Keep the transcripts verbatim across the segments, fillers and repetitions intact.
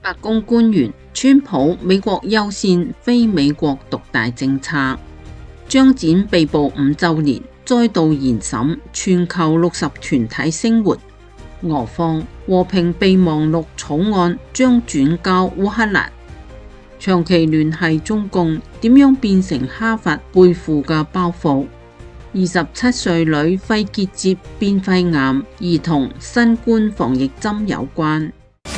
白宮官員，川普美國優先非美國獨大政策，張展被捕五週年，再度延審，全球六十團體聲援。俄方和平備忘錄草案將轉交烏克蘭。長期聯繫中共，點樣變成哈佛背負嘅包袱？二十七歲女肺結節變肺癌，而同新冠防疫針有關。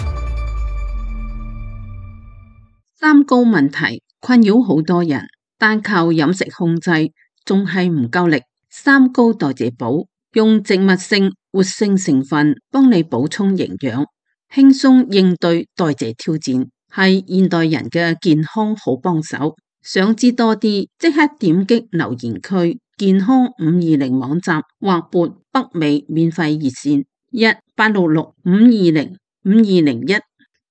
三高問題困擾好多人，單靠飲食控制仲係唔夠力。三高代謝寶用植物性活性成分幫你補充營養，輕鬆應對代謝挑戰，係現代人嘅健康好幫手。想知多啲，即刻點擊留言區健康五二零網站或撥北美免費熱線一八六六五二零五二零一。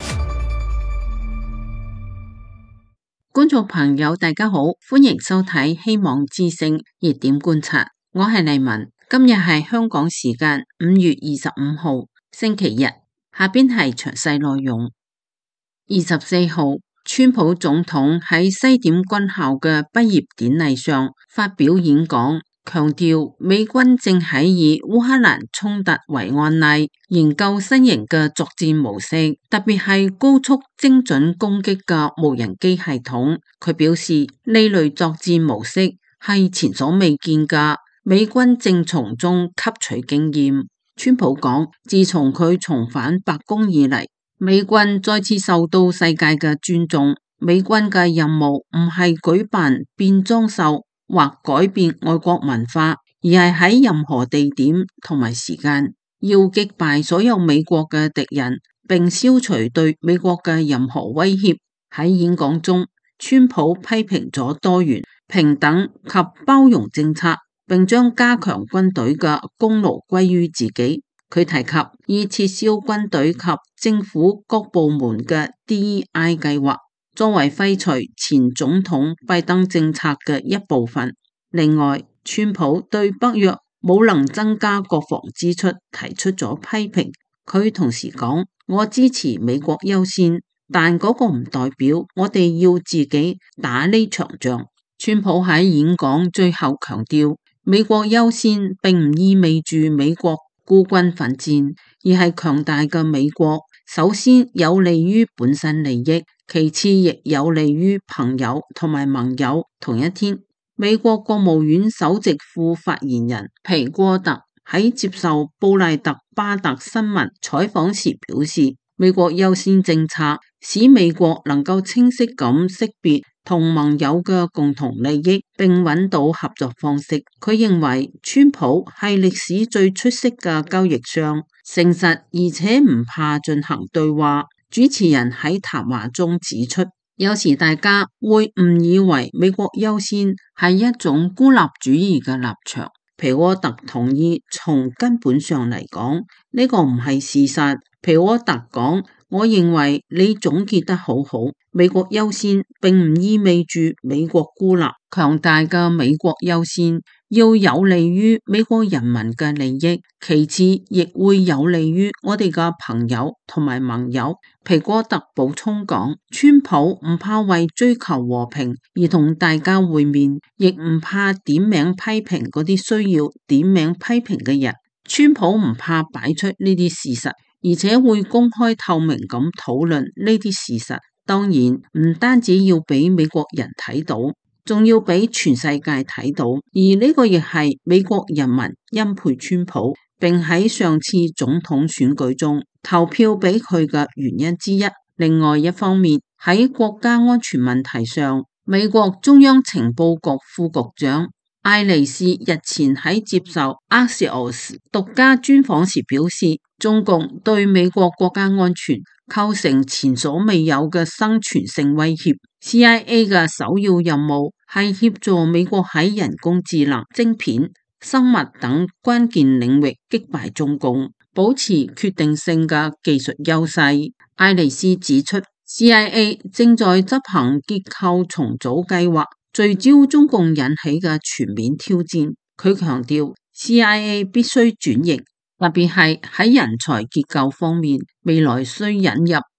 觀眾朋友大家好，歡迎收睇希望之聲熱點觀察，我係麗文。今日係香港時間五月二十五號星期日，下邊係詳細內容。二十四號，川普總統喺西點軍校嘅畢業典禮上發表演講，強調美軍正喺以烏克蘭衝突為案例，研究新型嘅作戰模式，特別係高速精準攻擊嘅無人機系統。佢表示呢類作戰模式係前所未見嘅，美軍正從中吸取經驗。川普講，自從佢重返白宮以嚟，美軍再次受到世界嘅尊重。美軍嘅任務唔係舉辦變裝秀或改變外國文化，而係喺任何地點同埋時間，要擊敗所有美國嘅敵人，並消除對美國嘅任何威脅。喺演講中，川普批評咗多元、平等及包容政策，並將加強軍隊嘅功勞歸於自己。佢提及以撤銷軍隊及政府各部門嘅 D E I 計劃，作為廢除前總統拜登政策嘅一部分。另外，川普對北約冇能增加國防支出提出咗批評。佢同時講，我支持美國優先，但嗰個唔代表我哋要自己打呢場仗。川普喺演講最後強調，美國優先並唔意味住美國孤軍奮戰，而係強大嘅美國首先有利於本身利益，其次亦有利於朋友同埋盟友。同一天，美國國務院首席副發言人皮戈特喺接受布賴特巴特新聞採訪時表示，美國優先政策使美國能夠清晰咁識別同盟友嘅共同利益，並揾到合作方式。佢認為川普係歷史最出色嘅交易商，誠實而且唔怕進行對話。主持人喺談話中指出，有時大家會誤以為美國優先係一種孤立主義嘅立場。皮戈特同意，從根本上嚟講，呢個唔係事實。皮戈特講，我認為你總結得好好，美國優先並唔意味住美國孤立，強大嘅美國優先要有利於美國人民嘅利益，其次亦會有利於我哋嘅朋友同埋盟友。皮戈特補充講，川普唔怕為追求和平而同大家會面，亦唔怕點名批評嗰啲需要點名批評嘅人。川普唔怕擺出呢啲事實，而且會公開透明咁討論呢啲事實。當然唔單止要俾美國人睇到，仲要俾全世界睇到。而呢個亦係美國人民欽佩川普，並喺上次總統選舉中投票俾佢嘅原因之一。另外一方面，喺國家安全問題上，美國中央情報局副局長艾利斯日前喺接受 Axios 獨家專訪時表示，中共對美國國家安全構成前所未有嘅生存性威脅。C I A 嘅首要任務係協助美國喺人工智能、晶片、生物等關鍵領域擊敗中共，保持決定性嘅技術優勢。艾利斯指出，C I A 正在執行結構重組計劃，聚焦中共引起嘅全面挑戰。佢強調 C I A 必須轉型，特別係喺人才結構方面，未來需引入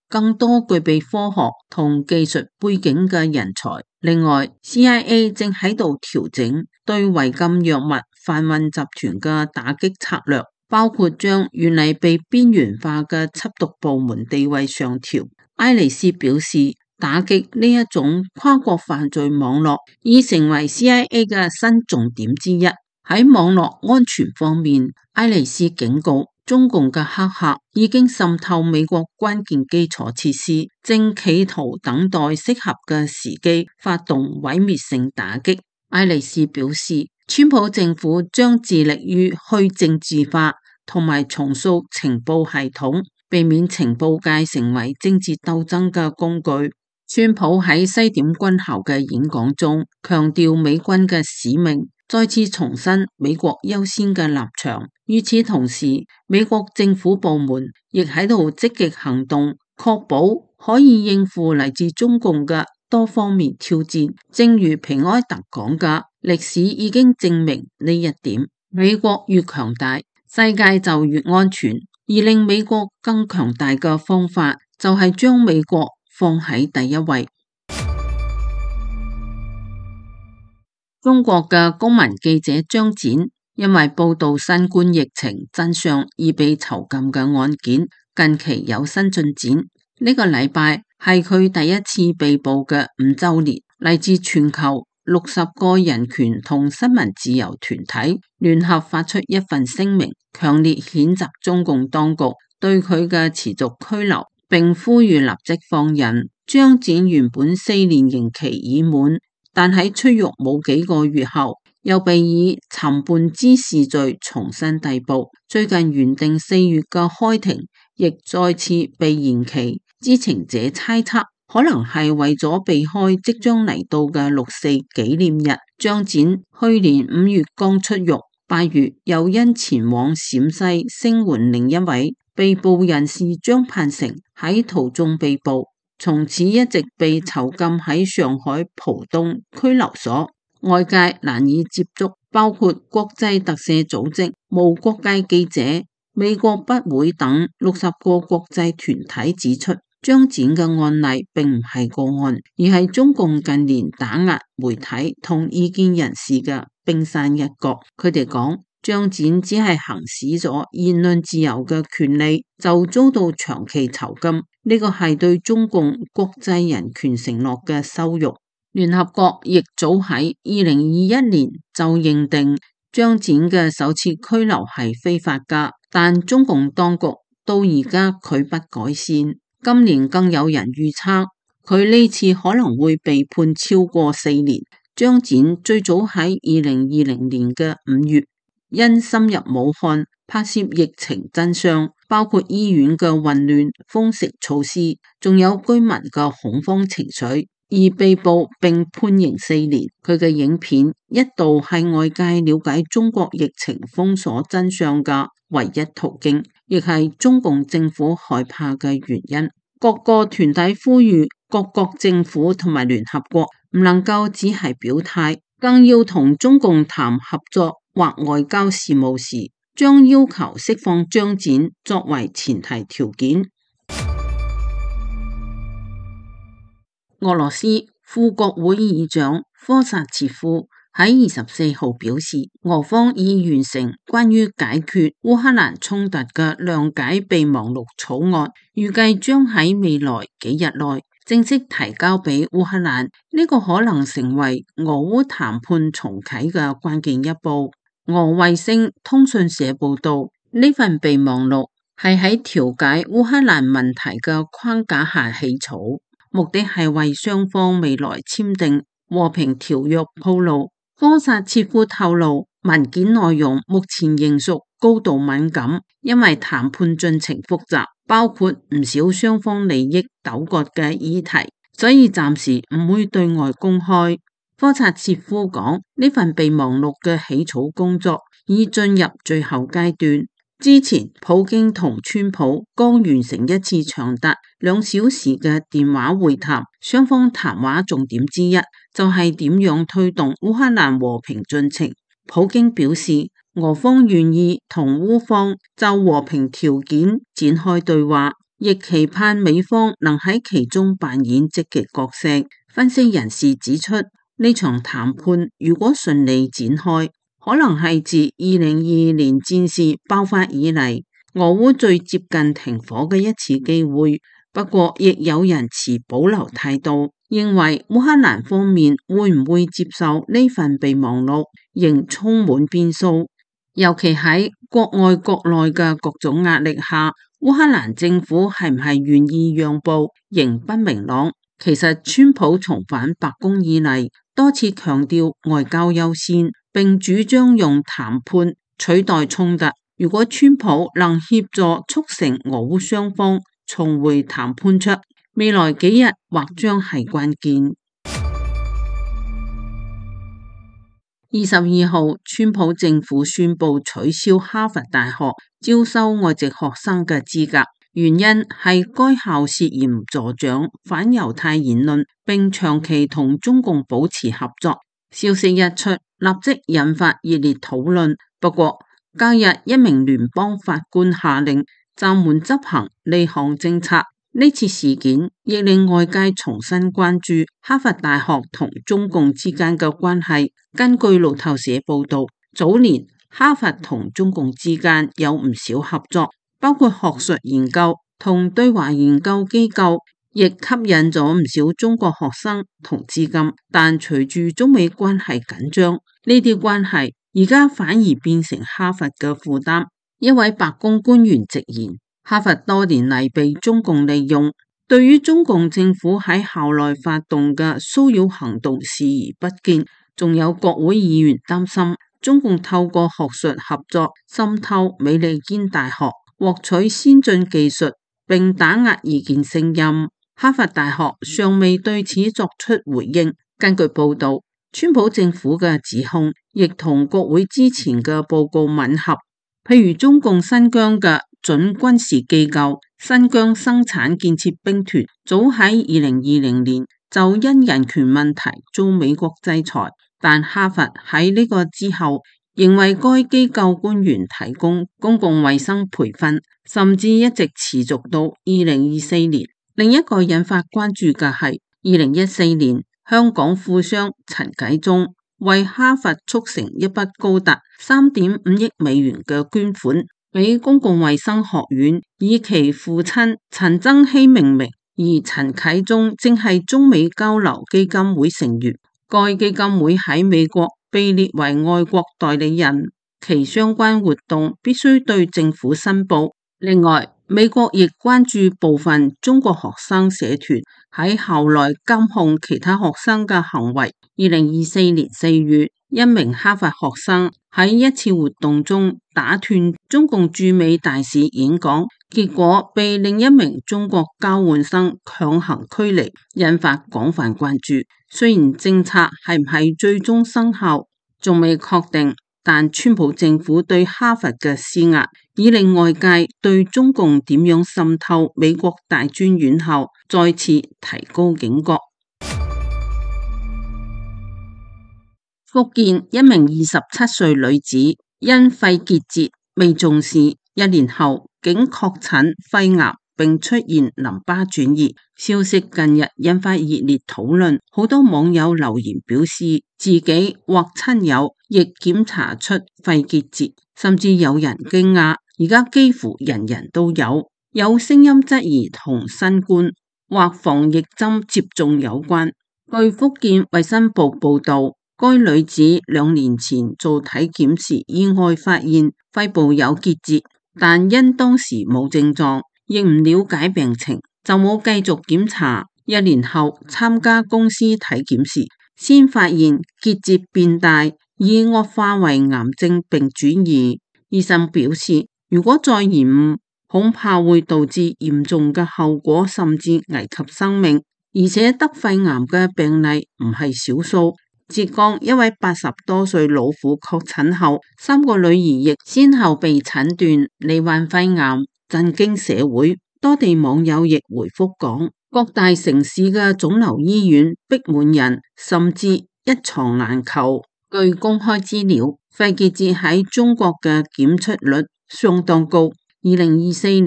更多具備科學同技術背景嘅人才。另外 ，C I A 正喺度調整對違禁藥物販運集團嘅打擊策略，包括將原嚟被邊緣化嘅緝毒部門地位上調。埃利斯表示，打擊呢一種跨國犯罪網絡已成為 C I A 嘅新重點之一。喺網絡安全方面，埃利斯警告中共嘅黑客已經滲透美國關鍵基礎設施，正企圖等待適合嘅時機發動毀滅性打擊。埃利斯表示，川普政府將致力於去政治化同埋重塑情報系統，避免情報界成為政治鬥爭嘅工具。川普喺西點軍校嘅演講中強調美軍嘅使命，再次重申美國優先嘅立場。與此同時，美國政府部門亦喺度積極行動，確保可以應付嚟自中共嘅多方面挑戰。正如皮埃特講嘅，歷史已經證明呢一點。美國越強大，世界就越安全。而令美國更強大嘅方法，就係將美國放喺第一位。中國嘅公民記者張展因為報道新冠疫情真相而被囚禁嘅案件，近期有新進展。呢個禮拜係佢第一次被捕嘅五週年。嚟自全球六十個人權同新聞自由團體聯合發出一份聲明，強烈譴責中共當局對佢嘅持續拘留，並呼籲立即放人。張展原本四年刑期已滿，但喺出獄冇幾個月後，又被以尋釁滋事罪重新逮捕。最近原定四月嘅開庭，亦再次被延期。知情者猜測，可能係為咗避開即將嚟到嘅六四紀念日。張展去年五月剛出獄，八月又因前往陝西聲援另一位被捕人士張盼成喺途中被捕，從此一直被囚禁喺上海浦東拘留所，外界難以接觸，包括國際特赦組織、無國界記者、美國筆會等六十個國際團體指出，張展嘅案例並唔係個案，而係中共近年打壓媒體同意見人士嘅冰山一角。佢哋講，張展只係行使咗言論自由嘅權利，就遭到長期囚禁，呢個係對中共國際人權承諾嘅羞辱。聯合國亦早喺二零二一年就認定張展嘅首次拘留係非法㗎，但中共當局到而家拒不改善。今年更有人預測佢呢次可能會被判超過四年。張展最早喺二零二零年嘅五月，因深入武漢拍攝疫情真相，包括醫院嘅混亂、封城措施，仲有居民嘅恐慌情緒，而被捕並判刑四年。佢嘅影片一度係外界了解中國疫情封鎖真相嘅唯一途徑，亦係中共政府害怕嘅原因。各個團體呼籲各國政府同埋聯合國唔能夠只係表態，更要同中共談合作或外交事務時，將要求釋放張展作為前提條件。俄羅斯副國會議長科薩切夫喺二十四號表示，俄方已完成關於解決烏克蘭衝突嘅諒解備忘錄草案，預計將喺未來幾日內正式提交俾烏克蘭。呢個可能成為俄烏談判重啟嘅關鍵一步。俄衛星通訊社報道，呢份備忘錄係喺調解烏克蘭問題嘅框架下起草，目的係為雙方未來簽訂和平條約鋪路。科薩切夫透露，文件內容目前仍屬高度敏感，因為談判進程複雜，包括唔少雙方利益糾葛嘅議題，所以暫時唔會對外公開。科薩切夫講，呢份備忘錄嘅起草工作已進入最後階段。之前普京同川普剛完成一次長達兩小時嘅電話會談，雙方談話重點之一就係點樣推動烏克蘭和平進程。普京表示，俄方願意同烏方就和平條件展開對話， 亦期盼美方能喺其中扮演積極角色。分析人士指出，呢場談判如果順利展開，可能係自二零二二年戰事爆發以嚟，俄烏最接近停火嘅一次機會。不過，亦有人持保留態度，認為烏克蘭方面會唔會接受呢份備忘錄，仍充滿變數。尤其喺國外國內嘅各種壓力下，烏克蘭政府係唔係願意讓步，仍不明朗。其實，川普重返白宮以嚟，多次強調外交優先，並主張用談判取代衝突。如果川普能協助促成俄烏雙方重回談判桌，未來幾日或將係關鍵。二十二號，川普政府宣布取消哈佛大學招收外籍學生嘅資格，原因係該校涉嫌助長反猶太言論，並長期同中共保持合作。消息一出，立即引發熱烈討論。不過，隔日一名聯邦法官下令暫緩執行呢項政策。呢次事件亦令外界重新關注哈佛大學同中共之間嘅關係。根據路透社報道，早年哈佛同中共之間有唔少合作，包括學術研究同對華研究機構，亦吸引咗唔少中國學生同資金。但隨住中美關係緊張，呢啲關係而家反而變成哈佛嘅負擔。一位白宮官員直言，哈佛多年嚟被中共利用，對於中共政府喺校內發動嘅騷擾行動視而不見。仲有國會議員擔心中共透過學術合作滲透美利堅大學，獲取先進技術並打壓異見聲音。哈佛大學尚未對此作出回應。根據報道，川普政府嘅指控亦同國會之前嘅報告吻合，譬如中共新疆嘅準軍事機構新疆生產建設兵團，早喺二零二零年就因人權問題遭美國制裁，但哈佛喺呢個之後仍為該機構官員提供公共衛生培訓，甚至一直持續到二零二四年。另一個引發關注嘅係二零一四年香港富商陳啟宗為哈佛促成一筆高達三點五億美元嘅捐款俾公共衛生學院，以其父親陳增熙命名，而陳啟宗正係中美交流基金會成員。該基金會喺美國被列為外國代理人，其相關活動必須對政府申報。另外，美國亦關注部分中國學生社團喺校內監控其他學生嘅行為。二零二四年四月，一名哈佛學生喺一次活動中打斷中共駐美大使演講，結果被另一名中國交換生強行驅離，引發廣泛關注。雖然政策係唔係最終生效仲未確定，但川普政府對哈佛嘅施壓已令外界對中共點樣滲透美國大專院校再次提高警覺。福建一名二十七歲女子因肺結節未重視，一年後竟確診肺癌並出現淋巴轉移。消息近日引發熱烈討論，好多網友留言表示自己或親友亦檢查出肺結節，甚至有人驚訝而家幾乎人人都有。有聲音質疑同新冠或防疫針接種有關。據福建衛生部報道，該女子兩年前做體檢時意外發現肺部有結節，但因當時冇症狀，亦唔了解病情，就冇繼續檢查。一年後參加公司體檢時，先發現結節變大，已惡化為癌症並轉移。醫生表示，如果再延誤，恐怕會導致嚴重嘅後果，甚至危及生命。而且得肺癌嘅病例唔係少數。浙江一位八十多歲老婦確診後，三個女兒亦先後被診斷罹患肺癌，震驚社會。多地網友亦回覆講，各大城市嘅腫瘤醫院逼滿人，甚至一床難求。據公開資料，肺結節喺中國嘅檢出率相當高。二零二四年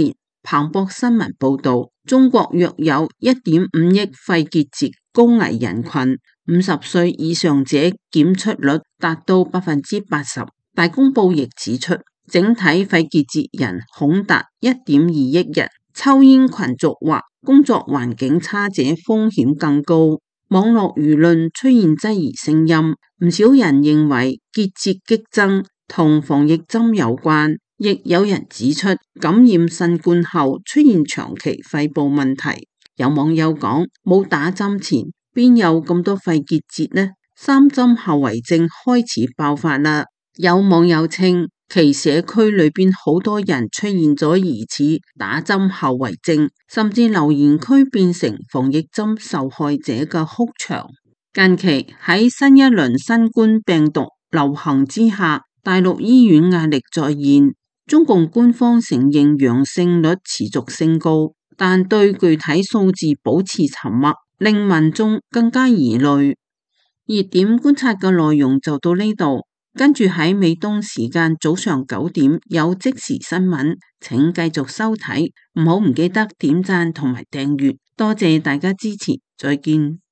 彭博新聞報道，中國約有一點五億肺結節高危人群，五十歲以上者檢出率達到百分之八十。大公報亦指出，整體肺結節人恐達一點二億人，抽煙群族或工作環境差者風險更高。網絡輿論出現質疑聲音，唔少人認為結節激增同防疫針有關。亦有人指出，感染新冠後出現長期肺部問題。有網友講，冇打針前邊有咁多肺結節呢？三針後遺症開始爆發啦。有網友稱，其社區裏邊好多人出現咗疑似打針後遺症，甚至留言區變成防疫針受害者嘅哭牆。近期喺新一輪新冠病毒流行之下，大陸醫院壓力再現。中共官方承認陽性率持續升高，但對具體數字保持沉默，令民眾更加疑慮。熱點觀察嘅內容就到呢度，跟住喺美東時間早上九點有即時新聞，請繼續收睇，唔好唔記得點讚同埋訂閱，多謝大家支持，再見。